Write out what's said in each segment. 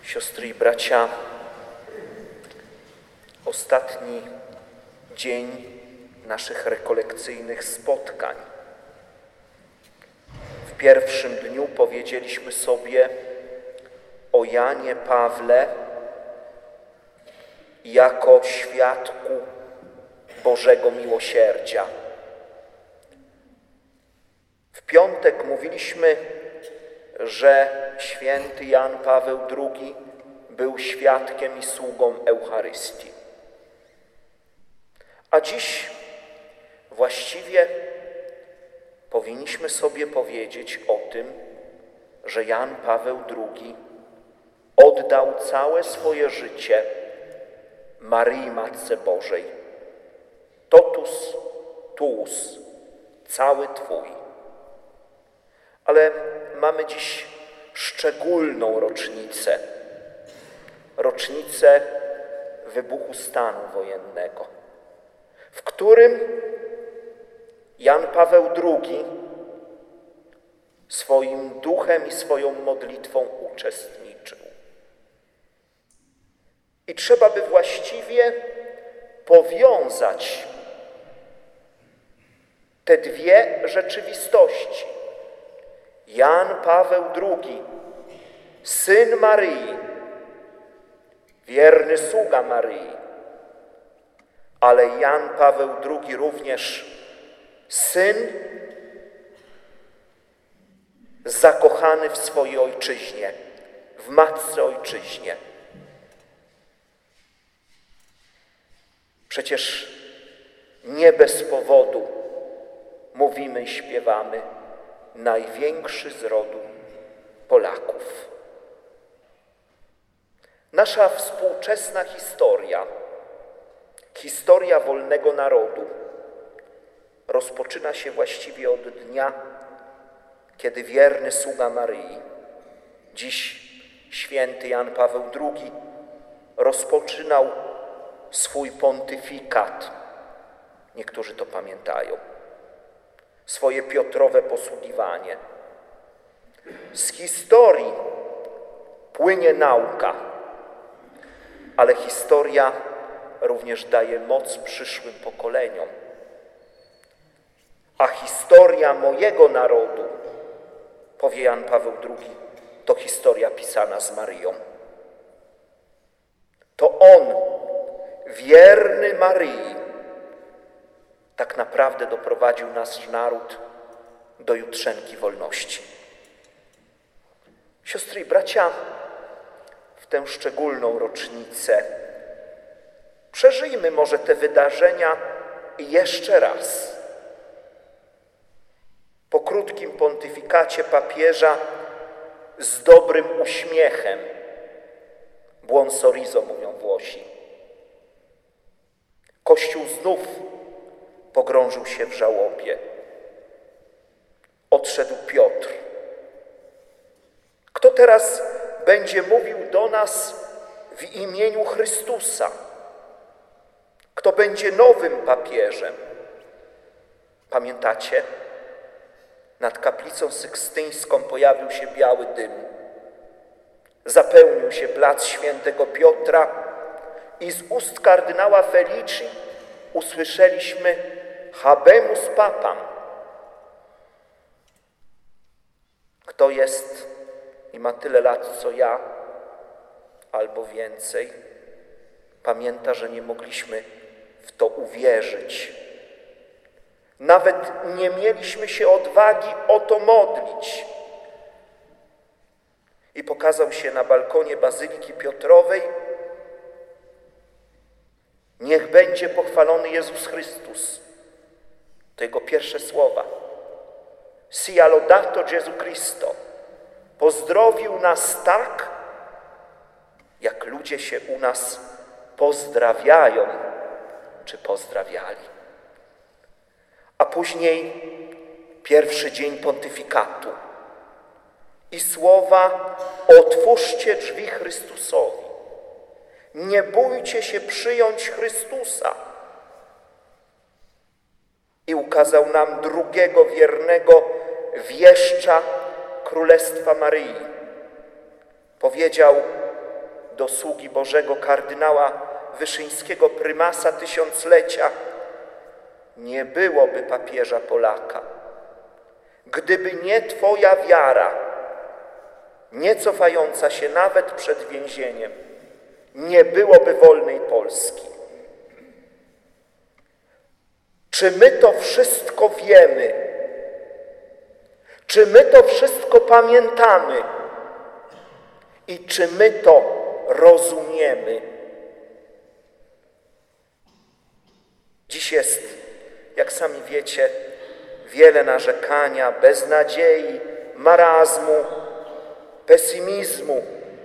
Siostry i bracia, ostatni dzień naszych rekolekcyjnych spotkań. W pierwszym dniu powiedzieliśmy sobie o Janie Pawle jako świadku Bożego miłosierdzia. W piątek mówiliśmy, że święty Jan Paweł II był świadkiem i sługą Eucharystii. A dziś właściwie powinniśmy sobie powiedzieć o tym, że Jan Paweł II oddał całe swoje życie Maryi Matce Bożej. Totus tuus, cały Twój. Ale mamy dziś szczególną rocznicę. Rocznicę wybuchu stanu wojennego, w którym Jan Paweł II swoim duchem i swoją modlitwą uczestniczył. I trzeba by właściwie powiązać te dwie rzeczywistości. Jan Paweł II, syn Maryi, wierny sługa Maryi, ale Jan Paweł II również syn zakochany w swojej ojczyźnie, w matce ojczyźnie. Przecież nie bez powodu mówimy i śpiewamy: największy z rodu Polaków. Nasza współczesna historia wolnego narodu rozpoczyna się właściwie od dnia, kiedy wierny sługa Maryi, dziś święty Jan Paweł II, rozpoczynał swój pontyfikat. Niektórzy to pamiętają. Swoje Piotrowe posługiwanie. Z historii płynie nauka, ale historia również daje moc przyszłym pokoleniom. A historia mojego narodu, powie Jan Paweł II, to historia pisana z Maryją. To on, wierny Maryi, tak naprawdę doprowadził nasz naród do jutrzenki wolności. Siostry i bracia, w tę szczególną rocznicę przeżyjmy może te wydarzenia jeszcze raz. Po krótkim pontyfikacie papieża z dobrym uśmiechem, buon sorriso mówią Włosi, Kościół znów pogrążył się w żałobie. Odszedł Piotr. Kto teraz będzie mówił do nas w imieniu Chrystusa? Kto będzie nowym papieżem? Pamiętacie? Nad kaplicą sykstyńską pojawił się biały dym. Zapełnił się plac świętego Piotra i z ust kardynała Felici usłyszeliśmy Habemus Papam. Kto jest i ma tyle lat co ja, albo więcej, pamięta, że nie mogliśmy w to uwierzyć. Nawet nie mieliśmy się odwagi o to modlić. I pokazał się na balkonie Bazyliki Piotrowej: niech będzie pochwalony Jezus Chrystus. To jego pierwsze słowa. Sia lodato Gesù Cristo. Pozdrowił nas tak, jak ludzie się u nas pozdrawiają, czy pozdrawiali. A później pierwszy dzień pontyfikatu i słowa: otwórzcie drzwi Chrystusowi. Nie bójcie się przyjąć Chrystusa. I ukazał nam drugiego wiernego wieszcza Królestwa Maryi. Powiedział: do sługi Bożego kardynała Wyszyńskiego, prymasa tysiąclecia, nie byłoby papieża Polaka. Gdyby nie Twoja wiara, nie cofająca się nawet przed więzieniem, nie byłoby wolnej Polski. Czy my to wszystko wiemy? Czy my to wszystko pamiętamy? I czy my to rozumiemy? Dziś jest, jak sami wiecie, wiele narzekania, beznadziei, marazmu, pesymizmu.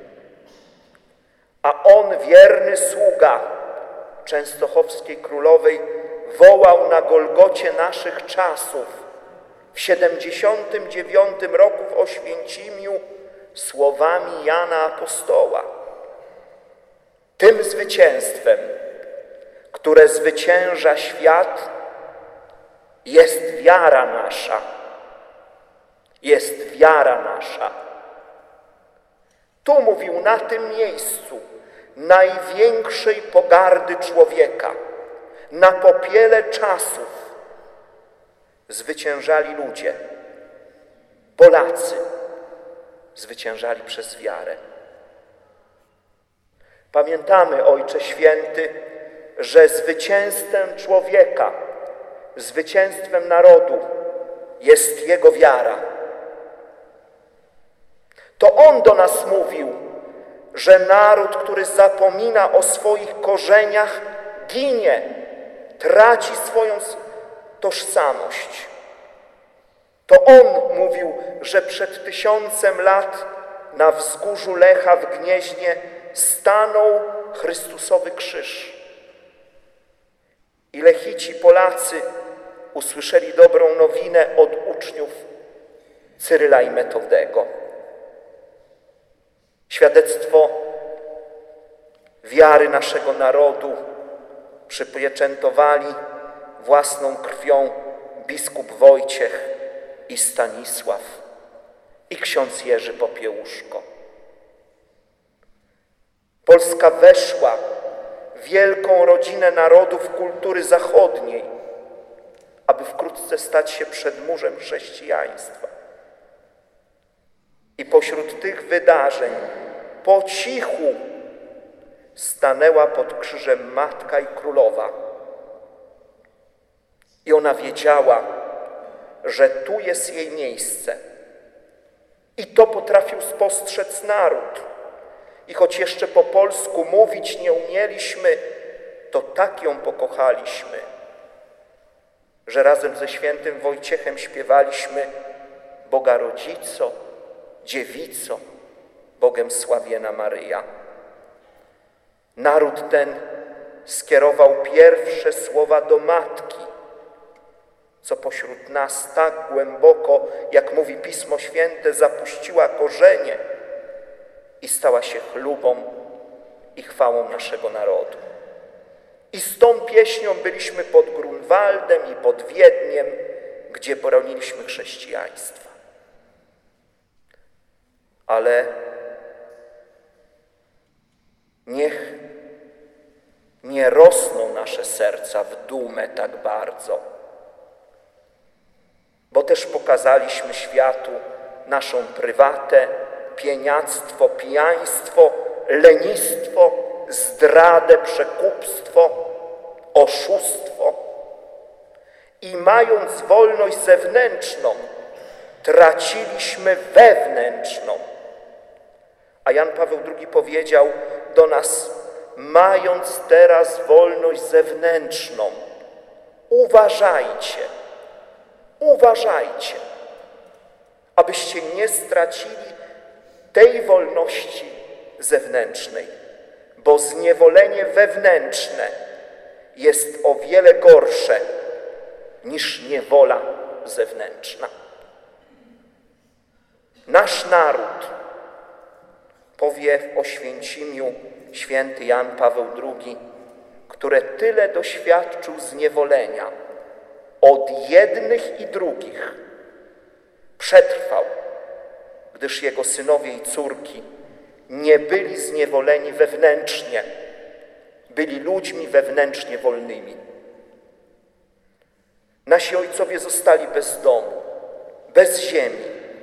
A on, wierny sługa częstochowskiej królowej, wołał na Golgocie naszych czasów w 79 roku w Oświęcimiu słowami Jana Apostoła. Tym zwycięstwem, które zwycięża świat, jest wiara nasza. Jest wiara nasza. Tu mówił na tym miejscu największej pogardy człowieka, na popiele czasów zwyciężali ludzie. Polacy zwyciężali przez wiarę. Pamiętamy, Ojcze Święty, że zwycięstwem człowieka, zwycięstwem narodu jest jego wiara. To On do nas mówił, że naród, który zapomina o swoich korzeniach, ginie, traci swoją tożsamość. To On mówił, że przed 1000 lat na wzgórzu Lecha w Gnieźnie stanął Chrystusowy krzyż. I Lechici, Polacy usłyszeli dobrą nowinę od uczniów Cyryla i Metodego. Świadectwo wiary naszego narodu przypieczętowali własną krwią biskup Wojciech i Stanisław i ksiądz Jerzy Popiełuszko. Polska weszła w wielką rodzinę narodów kultury zachodniej, aby wkrótce stać się przedmurzem chrześcijaństwa. I pośród tych wydarzeń po cichu stanęła pod krzyżem Matka i Królowa. I ona wiedziała, że tu jest jej miejsce. I to potrafił spostrzec naród. I choć jeszcze po polsku mówić nie umieliśmy, to tak ją pokochaliśmy, że razem ze świętym Wojciechem śpiewaliśmy: Boga Rodzico, Dziewico, Bogiem sławiena Maryja. Naród ten skierował pierwsze słowa do Matki, co pośród nas tak głęboko, jak mówi Pismo Święte, zapuściła korzenie i stała się chlubą i chwałą naszego narodu. I z tą pieśnią byliśmy pod Grunwaldem i pod Wiedniem, gdzie broniliśmy chrześcijaństwa. Ale niech nie rosną nasze serca w dumę tak bardzo, bo też pokazaliśmy światu naszą prywatę, pieniactwo, pijaństwo, lenistwo, zdradę, przekupstwo, oszustwo. I mając wolność zewnętrzną, traciliśmy wewnętrzną. A Jan Paweł II powiedział do nas: mając teraz wolność zewnętrzną, uważajcie, abyście nie stracili tej wolności zewnętrznej, bo zniewolenie wewnętrzne jest o wiele gorsze niż niewola zewnętrzna. Nasz naród, powie w Oświęcimiu święty Jan Paweł II, który tyle doświadczył zniewolenia od jednych i drugich, przetrwał, gdyż jego synowie i córki nie byli zniewoleni wewnętrznie, byli ludźmi wewnętrznie wolnymi. Nasi ojcowie zostali bez domu, bez ziemi.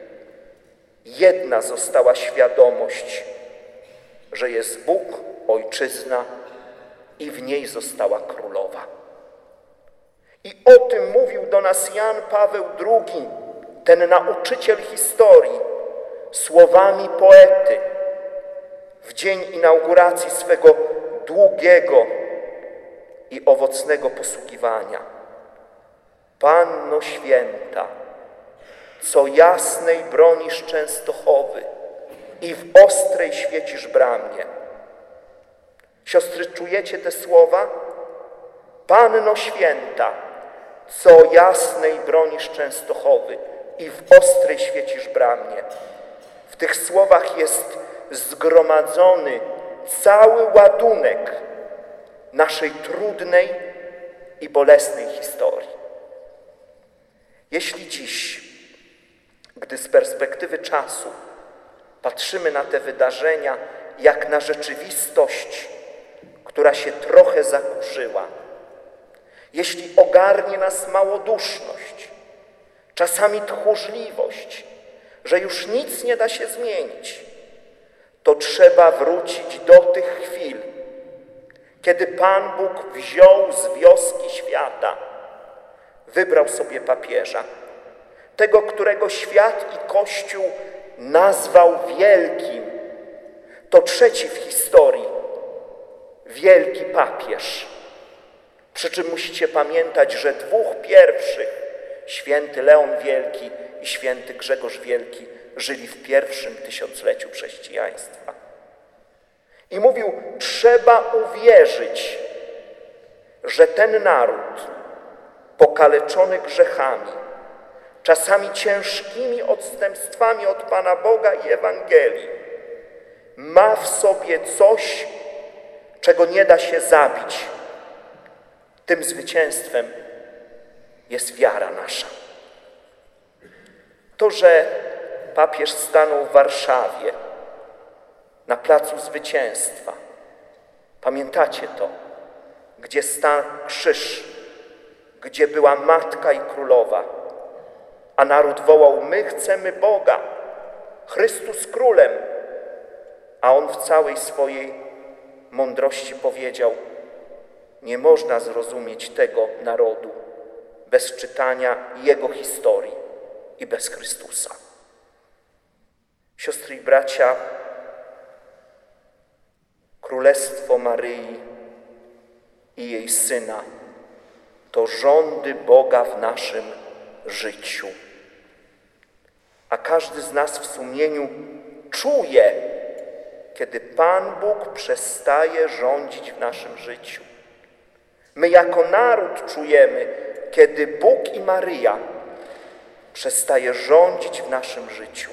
Jedna została świadomość, że jest Bóg, ojczyzna i w niej została królowa. I o tym mówił do nas Jan Paweł II, ten nauczyciel historii, słowami poety w dzień inauguracji swego długiego i owocnego posługiwania. Panno święta, co jasnej bronisz Częstochowy i w ostrej świecisz bramie. Siostry, czujecie te słowa? Panno święta, co jasnej bronisz Częstochowy i w ostrej świecisz bramie. W tych słowach jest zgromadzony cały ładunek naszej trudnej i bolesnej historii. Jeśli dziś, gdy z perspektywy czasu patrzymy na te wydarzenia jak na rzeczywistość, która się trochę zakurzyła, jeśli ogarnie nas małoduszność, czasami tchórzliwość, że już nic nie da się zmienić, to trzeba wrócić do tych chwil, kiedy Pan Bóg wziął z wioski świata, wybrał sobie papieża, tego, którego świat i Kościół nazwał wielkim. To trzeci w historii wielki papież. Przy czym musicie pamiętać, że dwóch pierwszych, święty Leon Wielki i święty Grzegorz Wielki, żyli w pierwszym tysiącleciu chrześcijaństwa. I mówił, trzeba uwierzyć, że ten naród pokaleczony grzechami, czasami ciężkimi odstępstwami od Pana Boga i Ewangelii, ma w sobie coś, czego nie da się zabić. Tym zwycięstwem jest wiara nasza. To, że papież stanął w Warszawie na Placu Zwycięstwa, pamiętacie to, gdzie stał krzyż, gdzie była Matka i Królowa, a naród wołał, my chcemy Boga, Chrystus Królem, a on w całej swojej mądrości powiedział, nie można zrozumieć tego narodu bez czytania jego historii i bez Chrystusa. Siostry i bracia, Królestwo Maryi i jej Syna to rządy Boga w naszym życiu. A każdy z nas w sumieniu czuje, kiedy Pan Bóg przestaje rządzić w naszym życiu. My jako naród czujemy, kiedy Bóg i Maryja przestaje rządzić w naszym życiu.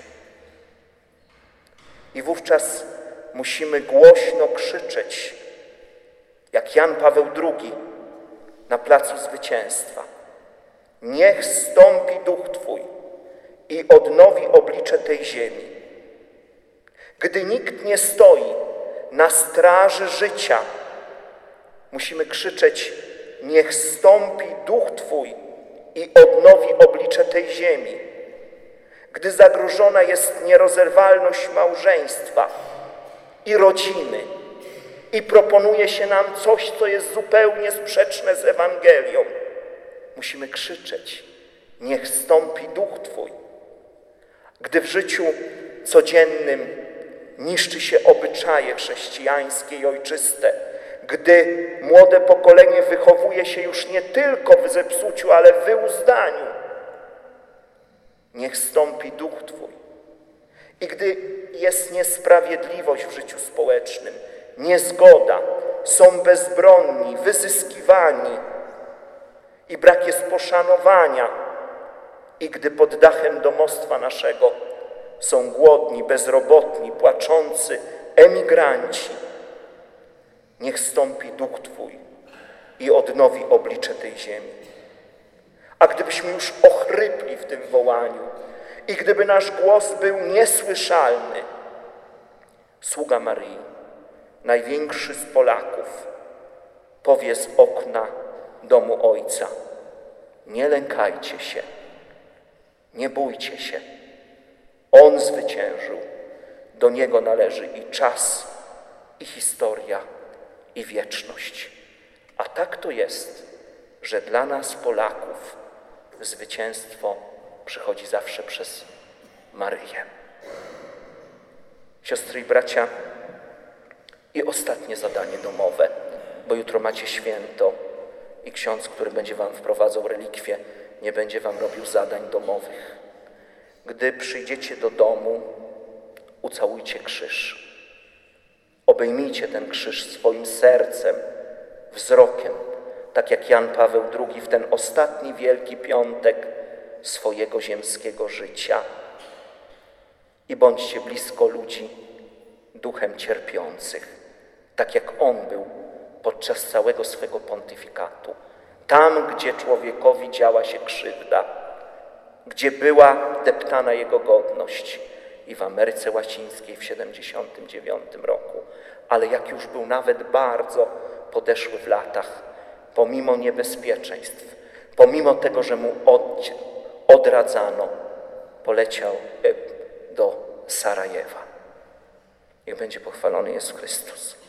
I wówczas musimy głośno krzyczeć, jak Jan Paweł II na Placu Zwycięstwa. Niech zstąpi Duch Twój i odnowi oblicze tej ziemi. Gdy nikt nie stoi na straży życia, musimy krzyczeć, niech zstąpi Duch Twój i odnowi oblicze tej ziemi. Gdy zagrożona jest nierozerwalność małżeństwa i rodziny i proponuje się nam coś, co jest zupełnie sprzeczne z Ewangelią, musimy krzyczeć, niech zstąpi Duch Twój. Gdy w życiu codziennym niszczy się obyczaje chrześcijańskie i ojczyste, gdy młode pokolenie wychowuje się już nie tylko w zepsuciu, ale w wyuzdaniu, niech zstąpi Duch Twój. I gdy jest niesprawiedliwość w życiu społecznym, niezgoda, są bezbronni, wyzyskiwani i brak jest poszanowania, i gdy pod dachem domostwa naszego są głodni, bezrobotni, płaczący, emigranci, niech stąpi Duch Twój i odnowi oblicze tej ziemi. A gdybyśmy już ochrypli w tym wołaniu i gdyby nasz głos był niesłyszalny, sługa Maryi, największy z Polaków, powie z okna domu Ojca: nie lękajcie się, nie bójcie się. On zwyciężył, do Niego należy i czas, i historia, i wieczność. A tak to jest, że dla nas, Polaków, zwycięstwo przychodzi zawsze przez Maryję. Siostry i bracia, i ostatnie zadanie domowe, bo jutro macie święto i ksiądz, który będzie wam wprowadzał relikwie, nie będzie wam robił zadań domowych. Gdy przyjdziecie do domu, ucałujcie krzyż. Obejmijcie ten krzyż swoim sercem, wzrokiem, tak jak Jan Paweł II w ten ostatni Wielki Piątek swojego ziemskiego życia. I bądźcie blisko ludzi duchem cierpiących, tak jak on był podczas całego swego pontyfikatu. Tam, gdzie człowiekowi działa się krzywda, gdzie była deptana jego godność, i w Ameryce Łacińskiej w 79 roku, ale jak już był nawet bardzo podeszły w latach, pomimo niebezpieczeństw, pomimo tego, że mu odradzano, poleciał do Sarajewa. Niech będzie pochwalony Jezus Chrystus.